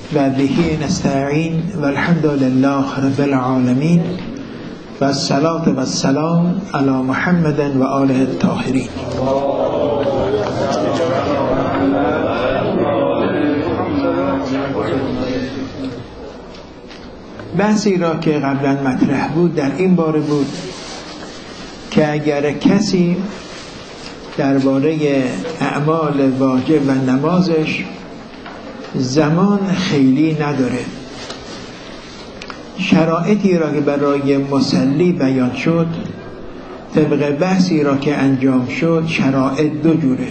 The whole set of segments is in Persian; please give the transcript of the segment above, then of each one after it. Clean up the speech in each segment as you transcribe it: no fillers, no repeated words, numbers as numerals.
و بهی نستعین و الحمد لله رب العالمین و الصلاة و السلام علی محمد و آله الطاهرین. بحثی را که قبلا مطرح بود در این باره بود که اگر کسی درباره اعمال واجب و نمازش زمان خیلی نداره، شرایطی را که برای مصلی بیان شد طبق بحثی را که انجام شد شرایط دو جوره.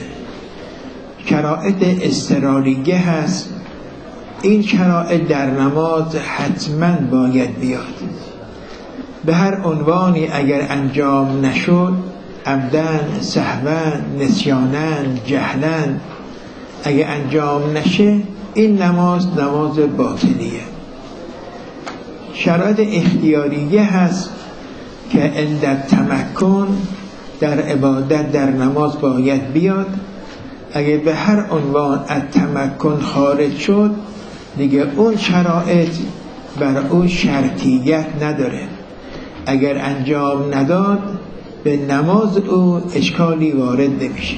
شرایط اضطراریه هست، این شرایط در نماز حتما باید بیاد، به هر عنوانی اگر انجام نشد عمدن، سهوا، نسیانا، جهلا اگر انجام نشه این نماز باطلیه. شرایط اختیاریه هست که عند تمکن در عبادت در نماز باید بیاد، اگر به هر عنوان از تمکن خارج شد دیگه اون شرایط بر اون شرطیت نداره، اگر انجام نداد به نماز او اشکالی وارد نمیشه.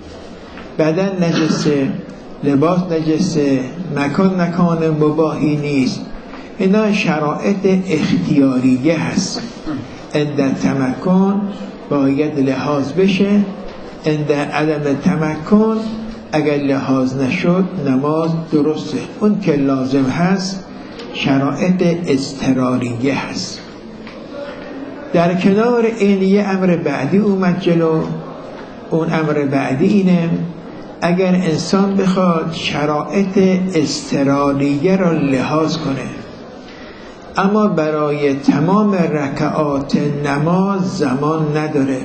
بدن نجسه، لباس نجسه، مکان مباحی نیست، اینا شرایط اختیاریه هست. عند تمکن باید لحاظ بشه، عند عدم تمکن اگر لحاظ نشد نماز درسته. اون که لازم هست شرایط اضطراریه هست. در کنار این یه امر بعدی اومد جلو. اون امر بعدی اینه اگر انسان بخواد شرایط اضطراریه را لحاظ کنه اما برای تمام رکعات نماز زمان نداره.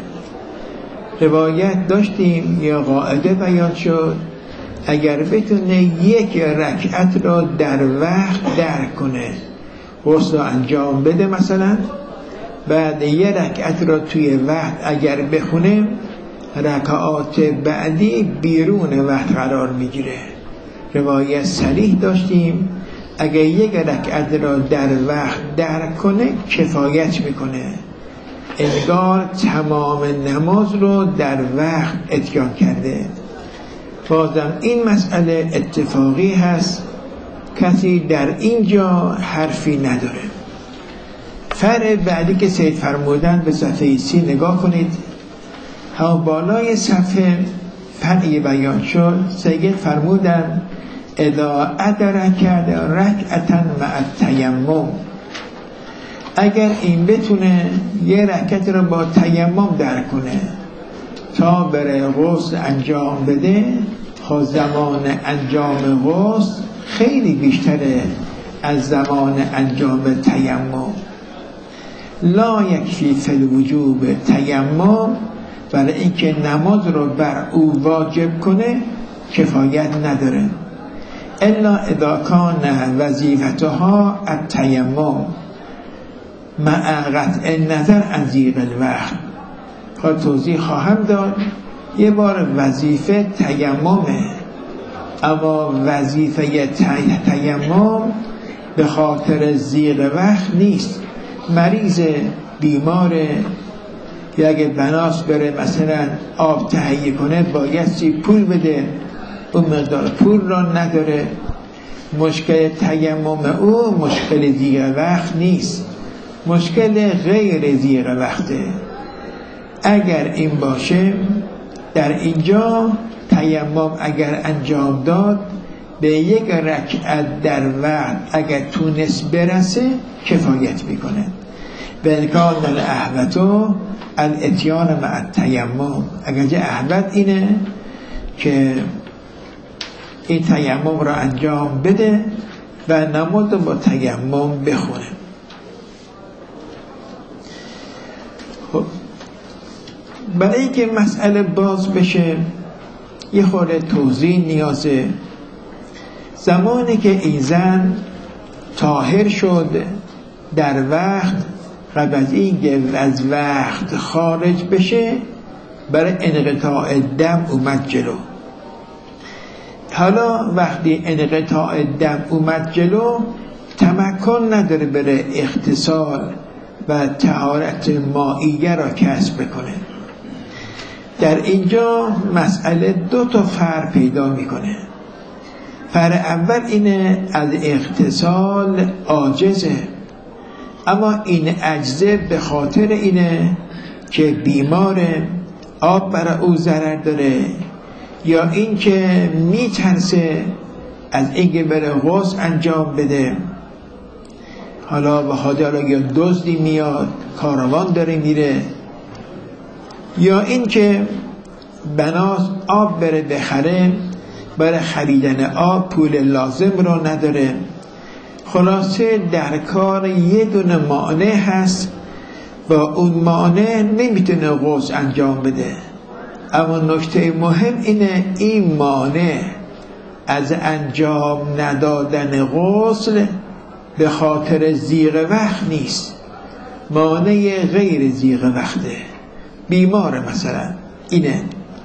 روایت داشتیم یا قاعده بیان شد اگر بتونه یک رکعت را در وقت درک کنه، غسل را انجام بده مثلا، بعد یک رکعت را توی وقت اگر بخونه رکعات بعدی بیرون وقت قرار میگیره. روایت صریح داشتیم اگر یک رکعت را در وقت درک کنه کفایت میکنه، انگار تمام نماز رو در وقت اتیان کرده. بازم این مسئله اتفاقی هست، کسی در اینجا حرفی نداره. فرع بعدی که سید فرمودن به صفحه 30 نگاه کنید، ها بالای صفحه فرعی بیان شد. سید فرمودن اذا ادرک رکعتا مع التیمم، اگر این بتونه یه رکعت رو با تیمم درک کنه تا بره غسل انجام بده، خب زمان انجام غسل خیلی بیشتره از زمان انجام تیمم. لا یکفی فی الوجوب تیمم، برای اینکه نماز رو بر او واجب کنه کفایت نداره. الا اذا کان وظیفتها التیمم مع قطع نظر عن ضیق الوقت. خب توضیح خواهم داد. یه بار وظیفه تیممه، اما وظیفه تیمم به خاطر ضیق وقت نیست. مریض بیماره یا اگه بناس بره مثلا آب تهیه کنه بایستی پول بده، اون مقدار پول را نداره. مشکل تیمم او مشکل ضیق وقت نیست، مشکل غیر ضیق وقته. اگر این باشه در اینجا تیمم اگر انجام داد به یک رکعت در وقت اگر تونست برسه کفایت میکنه. به امکان الاحوط الاتیان مع التیمم، اگر جه احوط اینه که این تیمم را انجام بده و نماز با تیمم بخونه. خب برای اینکه مسئله باز بشه یه خورده توضیح نیازه. زمانی که این زن طاهر شد در وقت، قبل از اینکه از وقت خارج بشه برای انقطاع دم اومد جلو. حالا وقتی انقطاع دم اومد جلو، تمکن نداره بره اغتسال و طهارت مائیه را کسب بکنه. در اینجا مسئله دو تا فرع پیدا میکنه. فرع اول اینه از اغتسال عاجزه، اما این عجزه به خاطر اینه که بیماره، آب برای او ضرر داره، یا این که میترسه از اینکه بره غسل انجام بده، حالا به حالا یا دزدی میاد، کاروان داره میره، یا این که بناس آب بره بخره، برای خریدن آب پول لازم رو نداره. خلاصه در کار یه دونه مانع هست، با اون مانع نمیتونه غسل انجام بده. اما نکته مهم اینه این مانع از انجام ندادن غسل به خاطر ضیق وقت نیست، مانع غیر ضیق وقته، بیماره مثلا اینه.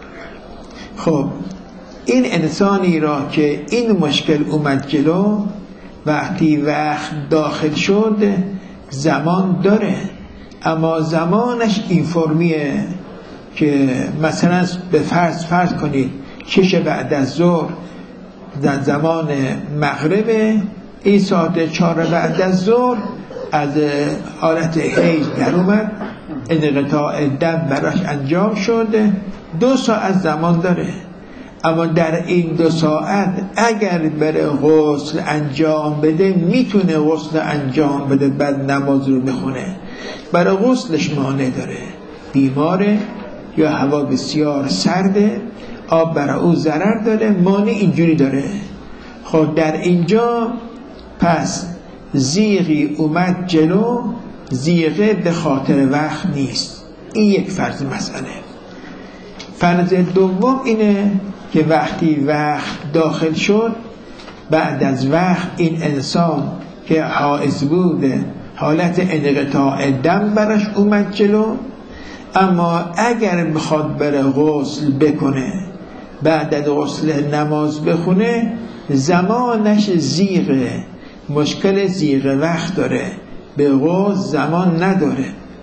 خب این انسانی را که این مشکل اومد جلو، وقتی وقت داخل شد زمان داره، اما زمانش این فرمیه که مثلا به فرض کنید 6 بعد از ظهر در زمان مغرب، این ساعت 4 بعد از ظهر از حالت حیض در اومد، انقطاع دم براش انجام شده، 2 ساعت زمان داره. اما در این 2 ساعت اگر بره غسل انجام بده، میتونه غسل انجام بده، بعد نماز رو بخونه. برای غسلش مانع داره، بیماره یا هوا بسیار سرده، آب برای او ضرر داره، مانع اینجوری داره. خب در اینجا پس ضیقی اومد جلو، ضیقه به خاطر وقت نیست. این یک فرض مسئله. فرض دوم اینه که وقتی وقت داخل شد، بعد از وقت این انسان که حائض بوده، حالت انقطاع دم براش اومد جلو، اما اگر بخواد بره غسل بکنه، بعد از غسل نماز بخونه، زمانش ضیقه، مشکل ضیق وقت داره، به غسل زمان نداره.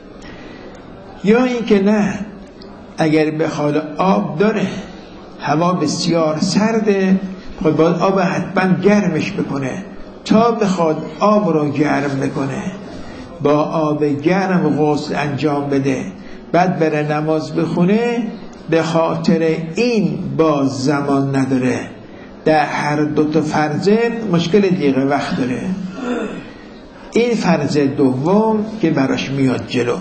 یا این که نه، اگر بخواد آب داره، هوا بسیار سرده، خود باید آب حتما گرمش بکنه. تا بخواد آب رو گرم بکنه، با آب گرم غسل انجام بده، بعد بره نماز بخونه، به خاطر این باز زمان نداره. در هر 2 تا فرض مشکل ضیق وقت داره. این فرض دوم که براش میاد جلو.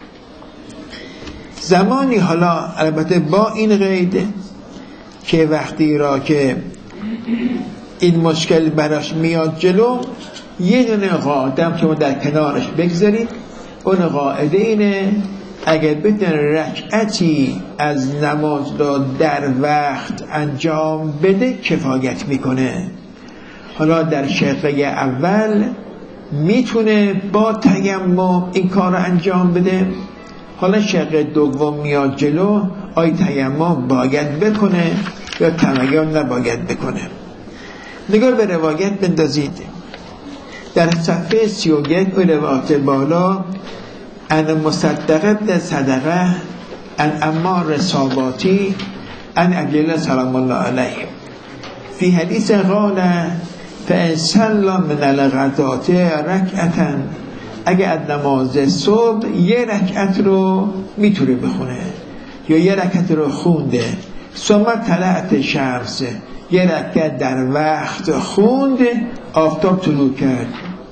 زمانی حالا البته با این قید که وقتی را که این مشکل براش میاد جلو، یه دونه قاعده که ما در کنارش بگذاریم. اون قاعده اینه اگر بتونه رکعتی از نماز رو در وقت انجام بده کفایت میکنه. حالا در شقه اول میتونه با تیمم این کار رو انجام بده. حالا شقه دوم میاد جلو، آیا تیمم باید بکنه یا تیمم نباید بکنه. نگاه به روایت بندازید. در صفحه 31 روایت بالا، ان مصدق ابن صدقه ان عمار صاباتی ان عبدالله سلام الله علیه فی حدیث قال فان صلی من الغدات رکعتا، اگه از نماز صبح یه رکعت رو میتونه بخونه یا یه رکعت رو خونده، ثم طلعت شمس، یه رکعت در وقت خونده، آفتاب طلوع کرد،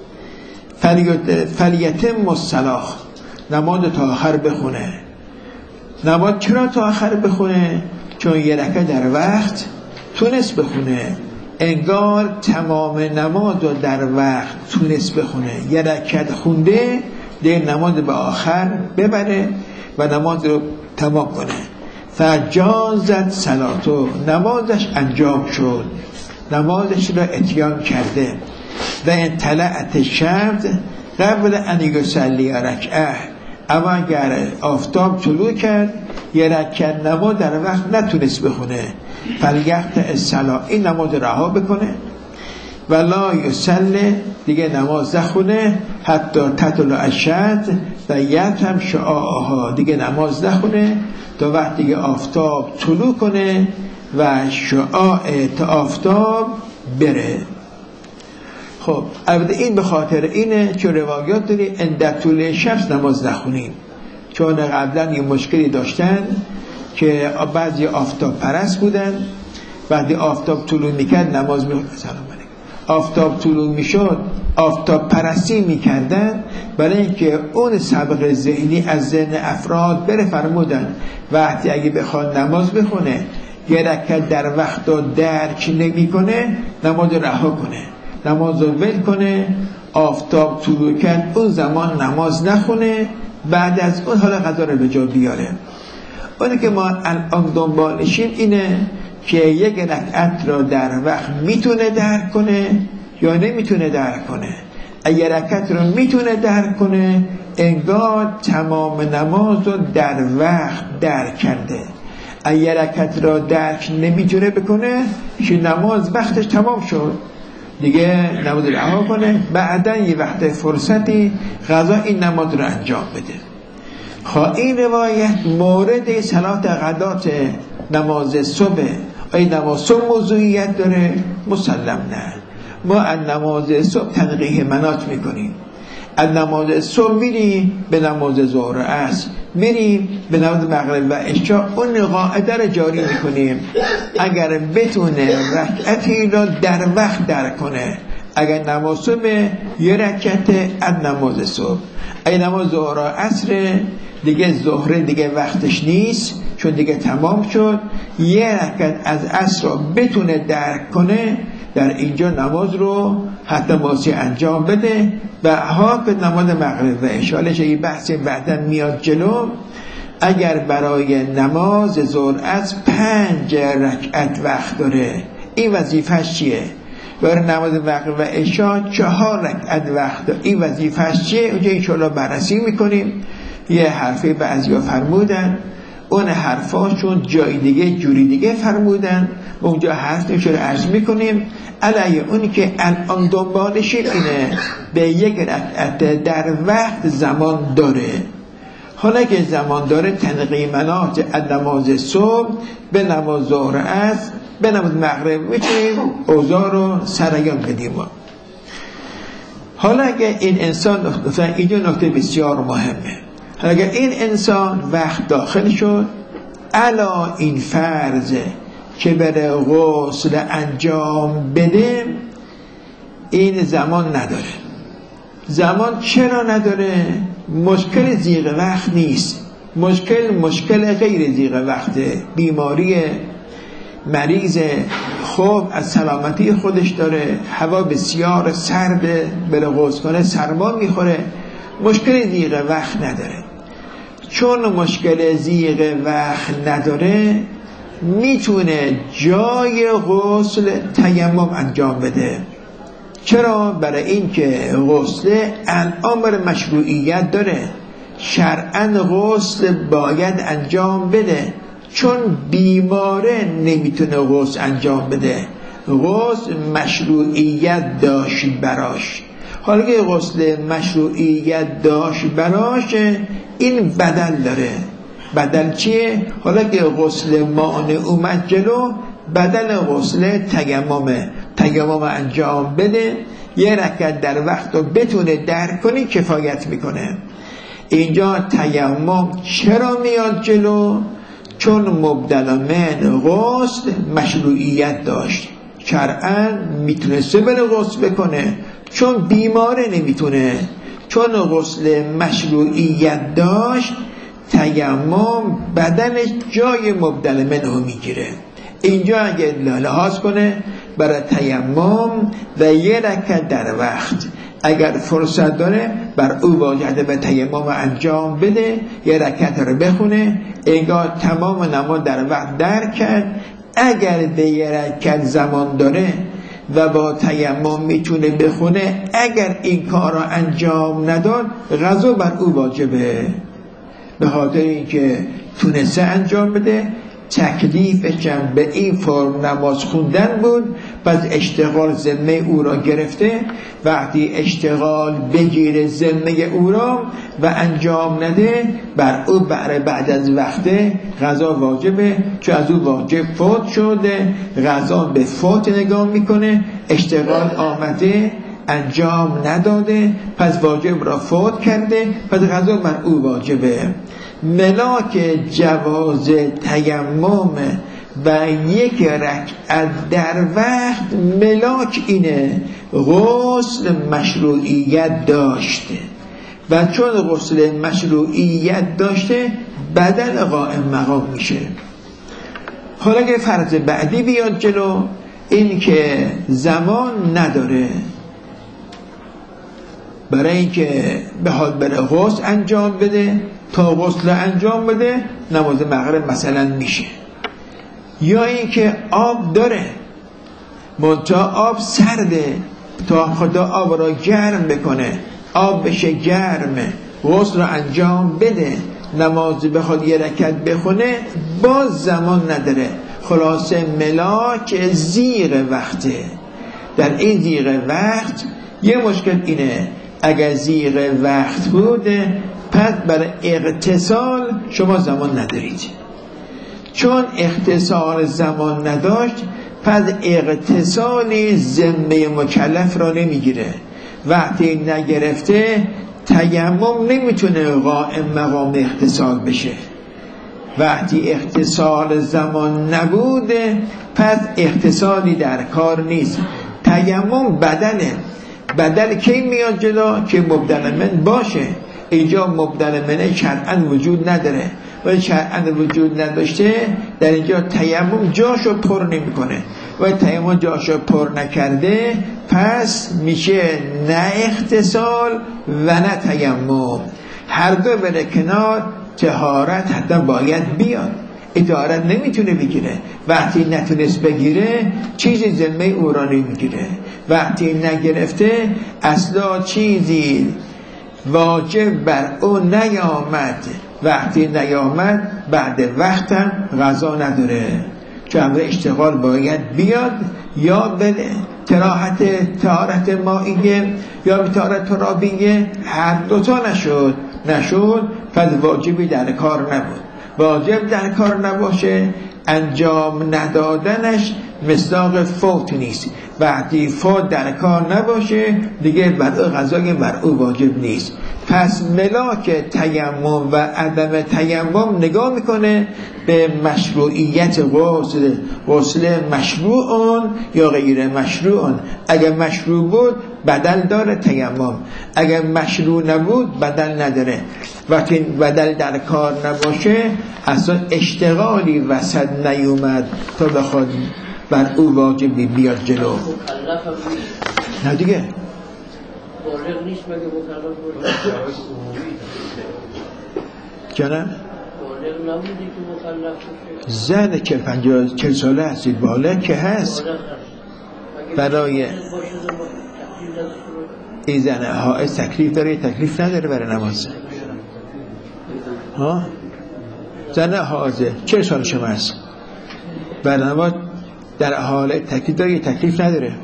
فلیتم الصلاة، نماز تا آخر بخونه. نماز چرا تا آخر بخونه؟ چون یه رکعت در وقت تونست بخونه، انگار تمام نماز رو در وقت تونست بخونه. یه رکعت خونده، دیگه نماز به آخر ببره و نماز رو تمام کنه. فجازت صلاتو، نمازش انجام شد، نمازش رو اتیان کرده. و ان طلعت شمس قبل ان یصلی رکعه، اما اگر آفتاب طلوع کرد یه رکعت نماز در وقت نتونست بخونه، فلیقطع الصلاة، این نماز رها بکنه، ولا یصلی، دیگه نماز نخونه، حتی تطلع الشمس و یتم شعاعها، دیگه نماز نخونه تا وقتی که آفتاب طلوع کنه و شعاع تا آفتاب بره. خب البته این به خاطر اینه چون روایات داری اندر طلوع شمس نماز نخونیم، چون قبلا یه مشکلی داشتن که بعضی آفتاب پرست بودن، بعدی آفتاب طلوع میکرد نماز آفتاب طلوع میشد آفتاب پرستی میکردن، برای اینکه اون سبق ذهنی از ذهن افراد بره. فرمودن وقتی اگه بخواد نماز بخونه یه رکعت در وقت درک نمیکنه، نماز رها کنه، نماز رو ول کنه، آفتاب طلوع کرد اون زمان نماز نخونه، بعد از اون حالا قضا رو به جا بیاره. اونی که ما الان دنبالشیم اینه که یک رکعت را در وقت میتونه درک کنه یا نمیتونه درک کنه. اگر رکعت را میتونه درک کنه انگار تمام نماز رو در وقت درک کرده. اگر رکعت را درک نمیتونه بکنه که نماز وقتش تمام شد، دیگه نماز رها کنه، بعدا یه وقت فرصتی قضا این نماز رو انجام بده. این روایت مورد صلات غدات نماز صبح، آیا نماز صبح موضوعیت داره؟ مسلم نه. ما از نماز صبح تنقیح منات میکنیم، از نماز صبح میریم به نماز ظهر و عصر، میریم به نماز مغرب و عشاء، اون قاعده رو جاری میکنیم. اگر بتونه رکعتی رو در وقت درک کنه، اگر نماز صبح یه رکعت از نماز صبح، اگر نماز ظهر و عصر دیگه ظهر دیگه وقتش نیست چون دیگه تمام شد، یه رکعت از عصر رو بتونه درک کنه، در اینجا نماز رو حتی ماسی انجام بده. و ها به نماز مغرب و عشاء یه بحثی بعدا میاد جلو. اگر برای نماز ظهر از 5 رکعت وقت داره، این وظیفش چیه؟ برای نماز مغرب و عشاء 4 رکعت وقت داره، این وظیفش چیه؟ اونجا انشاءالله بررسی میکنیم. یه حرفی بعضیا فرمودن، اون حرفاشون جای دیگه جوری دیگه فرمودن، اونجا حرف نشون عرض میکنیم. علیه اونی که الان دنبالش اینه به یک رکعت در وقت زمان داره. حالا که زمان داره تنقیمنات از نماز صبح به نماز ظهر است به نماز مغرب میتونیم اوضاع رو سریان بدیم. حالا اگه این انسان اینجا نکته بسیار مهمه، اگر این انسان وقت داخل شد علا این فرضه که بره غسل انجام بده، این زمان نداره. زمان چرا نداره؟ مشکل زیغ وقت نیست، مشکل غیر زیغ وقته، بیماری مریض خوب از سلامتی خودش داره، هوا بسیار سرده، بره غسل کنه سرما میخوره، مشکل زیغ وقت نداره. چون مشکل زیغ وقت نداره میتونه جای غسل تیمم انجام بده. چرا؟ برای این که غسل الامر مشروعیت داره، شرعاً غسل باید انجام بده، چون بیماره نمیتونه غسل انجام بده، غسل مشروعیت داشت براش. حالا که غسل مشروعیت داشت براش این بدل داره. بدل چیه؟ حالا که غسل مانع اومد جلو، بدل غسل تیمم انجام بده، یه رکعت در وقت رو بتونه درک کنی کفایت میکنه. اینجا تیمم چرا میاد جلو؟ چون مبدل من غسل مشروعیت داشت، شرعاً میتونسته بره غسل بکنه، چون بیماره نمیتونه. چون غسل مشروعیت داشت تیمم بدنش جای مبدل منه میگیره. اینجا اگه لحاظ کنه برای تیمم و یه رکعت در وقت اگر فرصت داره بر او واجده به تیمم انجام بده، یه رکعت رو بخونه، انگار تمام نماز در وقت درک کرد. اگر به یه رکعت زمان داره و با تیمم میتونه بخونه، اگر این کار رو انجام نداد قضا بر او واجبه، به خاطر اینکه تونسته انجام بده. تکلیفشم به این فرم نماز خوندن بود، پس اشتغال ذمه او را گرفته. وقتی اشتغال بگیره ذمه او را و انجام نده، بر او بعد از وقت قضا واجبه، چون از او واجب فوت شده، قضا به فوت نگاه میکنه. اشتغال آمده انجام نداده، پس واجب را فوت کرده، پس قضا بر او واجبه. ملاک جواز تیمم و یک رکعت در وقت، ملاک اینه غسل مشروعیت داشته و چون غسل مشروعیت داشته بدن قائم مقام میشه. حالا که فرض بعدی بیاد جلو، این که زمان نداره برای اینکه بخواد بره غسل انجام بده، تا غسل انجام بده نماز مغرب مثلا میشه. یا اینکه آب داره منتها آب سرده، تا خدا آب را گرم بکنه، آب بشه گرم، غسل را انجام بده، نماز بخواد یه رکعت بخونه، باز زمان نداره. خلاصه ملاک زیغ وقته. در این زیغ وقت یه مشکل اینه، اگر زیغ وقت بوده پس برای اغتسال شما زمان ندارید. چون اغتسال زمان نداشت، پس اغتسالی ذمه مکلف را نمیگیره. وقتی نگرفته تیمم نمیتونه قائم مقام اغتسال بشه. وقتی اغتسال زمان نبوده، پس اغتسالی در کار نیست. تیمم بدنه. بدل کی میاد جلو؟ که مبدل من باشه. اینجا مبدل منه شرعاً وجود نداره، ولی شرعاً وجود نداشته در اینجا تیمم جاشو پر نمیکنه. و تیمم جاشو پر نکرده، پس میشه نه اغتسال و نه تیمم. هر دو بره کنار، طهارت حتی باید بیاد. طهارت نمیتونه بگیره. وقتی نتونست بگیره چیزی ذمه او را نمیگیره. وقتی نگرفته اصلا چیزی واجب بر او نیامد. وقتی نیامد بعد وقتم قضا نداره، چون اشتغال باید بیاد یا بده. طهارت مائیه یا طهارت ترابیه، هر دوتا نشد پس واجبی در کار نبود. واجب در کار نباشه، انجام ندادنش مصداق فوت نیست. وقتی فوت در کار نباشه دیگه بر او قضای بر او واجب نیست. پس ملاک تیمم و عدم تیمم نگاه میکنه به مشروعیت غسل مشروعون یا غیر مشروعون. اگر مشروع بود بدل داره تیمم، اگر مشروع نبود بدل نداره. وقتی بدل در کار نباشه اصلا اشتغالی وسط نیومد تا بخواد بر او واجبی بیاد جلو. نه دیگه بالغ نیست مگه مکلف بود؟ جانم بالغ نبودی که مکلف بشه؟ زن که 40 ساله هستید، بالغ که هست. برای این زن حائض تکلیف داره، تکلیف نداره برای نماز. ها زن حائض 40 سال شما هست، برای نماز در حال تکلیف داره، تکلیف نداره،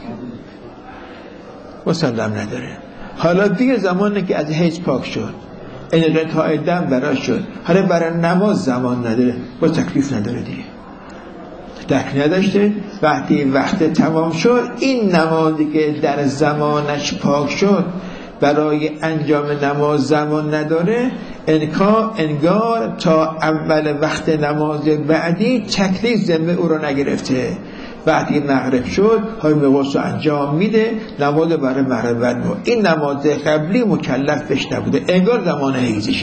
مسلم نداره. حالا دیگه زمانی که از حیض پاک شد، این قطعه دم برای شد، حالا برای نماز زمان نداره، با تکلیف نداره دیگه، تکلیف نداشته. وقتی وقت تمام شد، این نمازی که در زمانش پاک شد برای انجام نماز زمان نداره، انگار تا اول وقت نماز بعدی تکلیف ذمه او رو نگرفته. وقتی مغرب شد های غسل انجام میده، نماز برای مغرب بعد. این نماز قبلی مکلف بهش نبوده، انگار زمان حیضشه.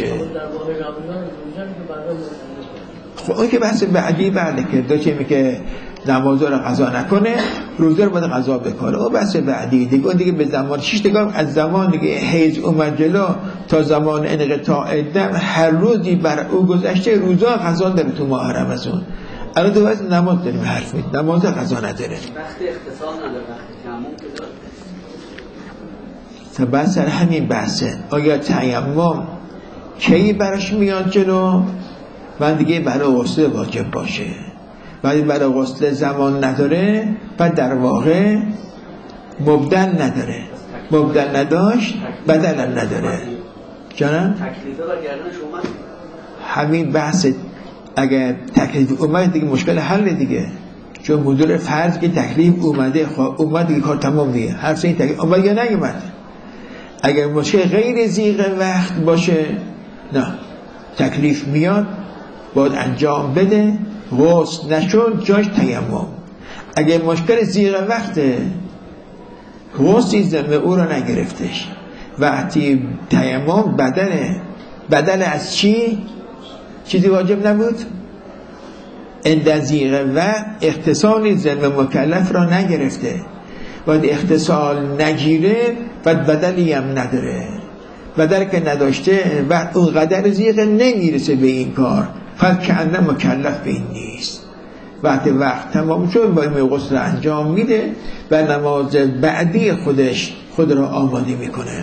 خب اون که بحث بعدی بعده که داشته میگه نماز رو قضا نکنه، روزه رو باید قضا بکنه. اون بحث بعدی دیگه. اون دیگه به زمان 6 دقیقه از زمان دیگه حیض اومد جلو تا زمان انقطاع دم، هر روزی بر او گذشته، روزا قضا داره تو ماه رمضان. الان تو وقت نماز داریم حرف می‌زنیم، نماز قضا نداره. وقت اختصاص نداره، وقت تیمم که داره. سر همین بحثه، آیا تیمم کی برش میاد جلو و دیگه برای غسل واجب باشه. ولی برای غسل زمان نداره و در واقع مبدل نداره، مبدل نداشت بدل نداره. جانم تکلیفه و گردن شما همین بحث، اگر تکلیف اومد دیگه مشکل حل دیگه، چون مدل فرض که تکلیف اومده، خب اومد دیگه کار تمام دیگه. هر سه این تکلیف اومد یا نیومد. اگر مشکل غیر ضیق وقت باشه نه، تکلیف میاد باید انجام بده، غسل نشد جاش تیمم. اگر مشکل ضیق وقته، غسلی ذمه او را نگرفتش، وقتی تیمم بدل از چی؟ چیزی واجب نبود؟ عند ضیق وقت اختصالی ذمه مکلف را نگرفته، باید اختصال نگیره و بدلی هم نداره. بدل که نداشته و اون قدر ضیق نمیرسه به این کار، فقط که انده مکلف به این نیست. وقتی وقت تمام شد باید غسل انجام میده و نماز بعدی خود را آماده میکنه.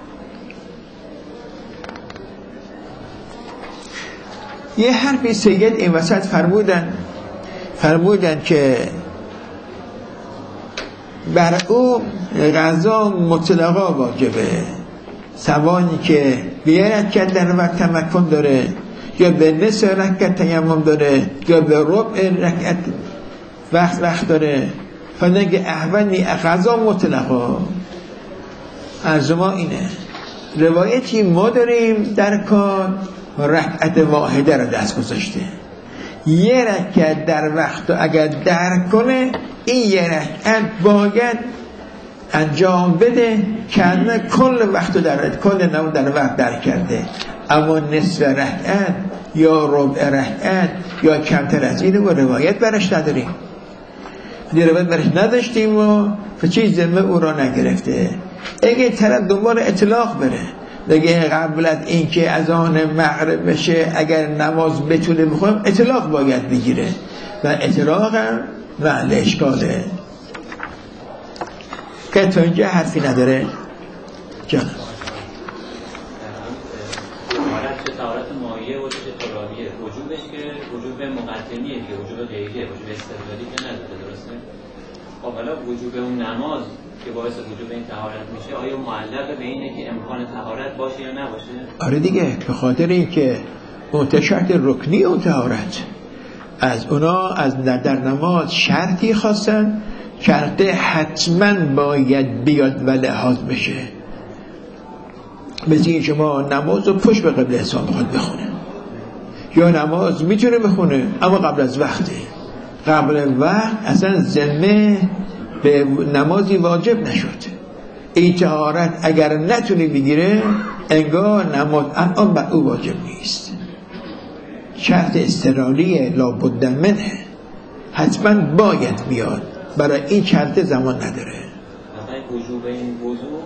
یه حرفی سید این وسط فرمودن که بر او قضا مطلقا واجبه، سوانی که به رکعت در وقت تمکن داره یا به نصف رکعت تیمم داره یا به ربع رکعت وقت داره، فنگه احونی قضا مطلقا. از ما اینه روایتی ما داریم در کار رکعت واحده را دست گذاشته، یه رکعت در وقت اگر درک کنه این یه رکعت باید انجام بده که کل وقت کل نماز در وقت درک کرده. اما نصف رکعت یا ربع رکعت یا کمتر از این و روایت برش نداریم. روایت برش نداشتیم و چیز ذمه او را نگرفته. اگه طرف دنبال اطلاق بره بگه قبل از این که اذان مغرب بشه اگر نماز بتونه بخونم، اطلاق باید بگیره و اطلاق هم محل اشکاله. که تا اینجا حرفی نداره. جان طهارت مایه و تراویه وجوبش که وجوب مقدمیه دیگه، وجوب غیریه، وجوب استقلالی که نداره، درسته؟ خب حالا وجوب اون نماز که باعث وجوب این طهارت میشه آیا معلق به اینه که امکان طهارت باشه یا نباشه؟ آره دیگه، به خاطر اینکه شرط رکنی اون طهارت از اونا از در نماز شرطی خواستن، شرط حتما باید بیاد و لحاظ بشه. مثل این شما نماز رو پشت به قبل حساب بخواد بخونه، یا نماز میتونه بخونه اما قبل از وقته، قبل وقت اصلا ذمه به نمازی واجب نشد. این طهارت اگر نتونی بگیره انگار نماز الان بر او واجب نیست. شرط اضطراریه لابد منه، حتما باید بیاد، برای این شرط زمان نداره. مثلا وجوب این وضو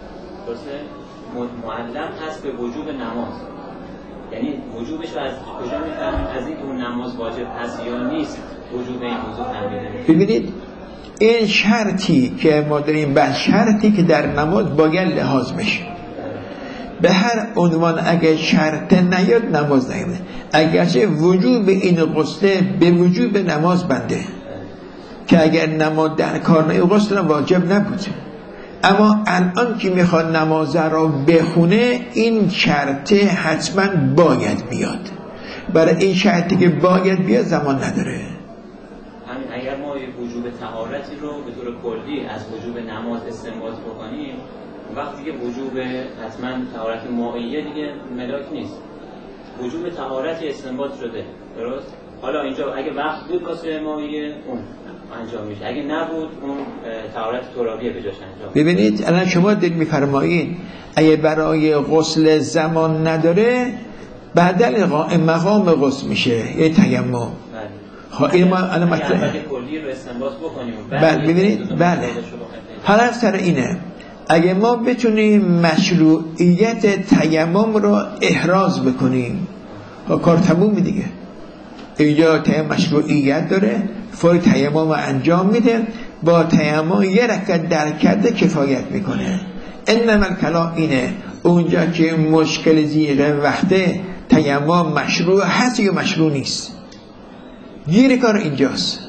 معلق هست به وجوب نماز، یعنی وجوبش رو از کجا میفهمیم؟ از اینکه اون نماز واجب هست یا نیست وجوب این وضو فهمیده. ببینید این شرطی که ما داریم، بس شرطی که در نماز باید لحاظ بشه. به هر عنوان اگه شرط نیاد نماز نیاد، اگرچه وجوب این غسل به وجوب نماز بنده که اگر نماز در کار نیاد غسل واجب نبود، اما الان که میخواد نماز را بخونه این شرط حتما باید بیاد. برای این شرطی که باید بیاد زمان نداره. همین اگر ما وجوب طهارتی رو به طور کلی از وجوب نماز استنباط بکنیم، وقتی که وجوب حتما طهارت مائیه دیگه ملاک نیست، وجوب طهارتی استنباط شده، درست؟ حالا اینجا اگه وقت بود واسه مائیه اون انجام میشه، اگه نبود اون طهارت ترابیه به جاش انجام. ببینید الان شما دل میفرمایید اگه برای غسل زمان نداره بدل قائم مقام غسل میشه، یه تیمم. این ما الان مطلب کلی رو استنباط بکنیم. بله ببینید، بله حالا سر اینه اگه ما بتونیم مشروعیت تیمم رو احراز بکنیم کار تموم دیگه. اینجا تیمم مشروعیت داره، فوری تیمم رو انجام میده، با تیمم یه رکعت در کرده کفایت میکنه. انما الکلام اینه اونجا که مشکل ضیق وقته تیمم مشروع هست یا مشروع نیست. گیر کار اینجاست.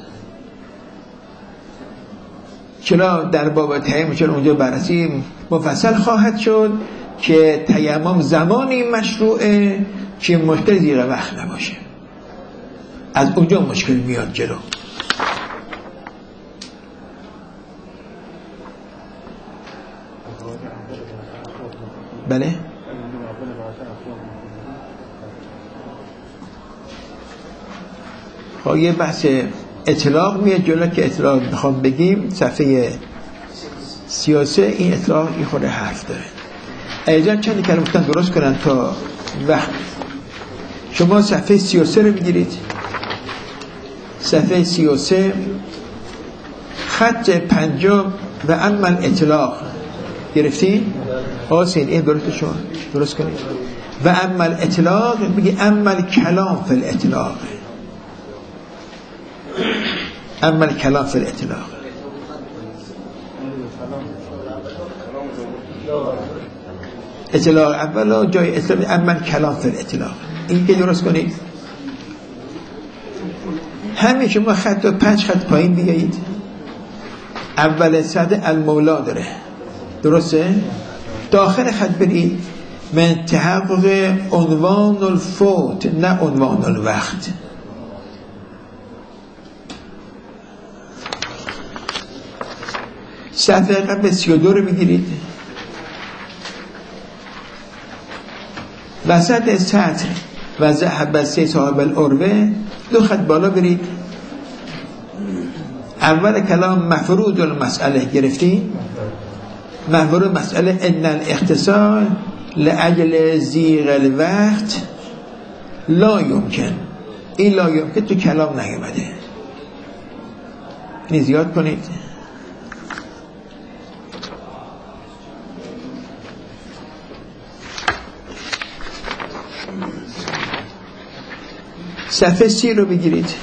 چرا در باب تیمم چون اونجا بررسی مفصل خواهد شد که تیمم زمانی مشروعه که مشکل زیر وقت نباشه. از اونجا مشکل میاد جلو. بله خب یه بحث اطلاق میاد جلو که اطلاق میخوام بگیم صفحه 33. این اطلاق این خورده حرف داره. ایجان چند کلمه گفتن درست کنن تا وقت. شما صفحه 33 رو میگیرید. صفحه 33 خط 50 و اما اطلاق گرفتین؟ حسین این درست شما درست کنید. و اما اطلاق میگه اما کلام فی الاطلاق. اما کلام فی الاطلاق اطلاق اولا جای اطلاق اما کلام فی الاطلاق. این که درست کنید. همین شما خط و 5 خط پایین بیایید. اول سطح المولا داره درسته؟ داخل خط برید من تحقق عنوان الفوت نه عنوان الوقت. صفحه قبل 32 رو میگیرید. وسط سطر و ذهب سه صاحب العروه 2 خط بالا برید. اول کلام مفروض المسئله گرفتی؟ مفروض مسئله ان الاختصار لأجل زیغ الوقت لا یمکن. این لا یمکن تو کلام نیامده. این زیاد کنید. صفحه 30 رو بگیرید.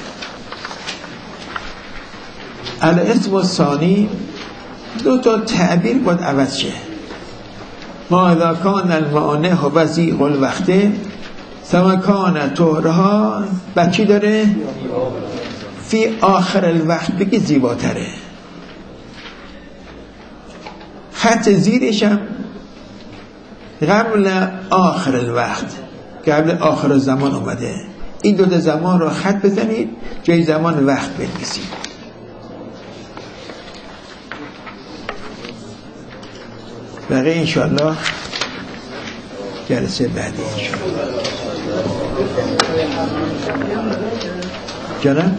الاسم الثانی 2 تا تعبیر باید عوض شه. ما اذا کان المانع و ضیق الوقت ثم کان طهرها بچی داره فی آخر الوقت بگی زیباتره. خط زیرش هم قبل آخر الوقت قبل آخر زمان اومده. این 2 زمان رو خط بزنید جای زمان وقت بنویسید. بقیه انشاءالله جلسه بعدی انشاءالله. جانم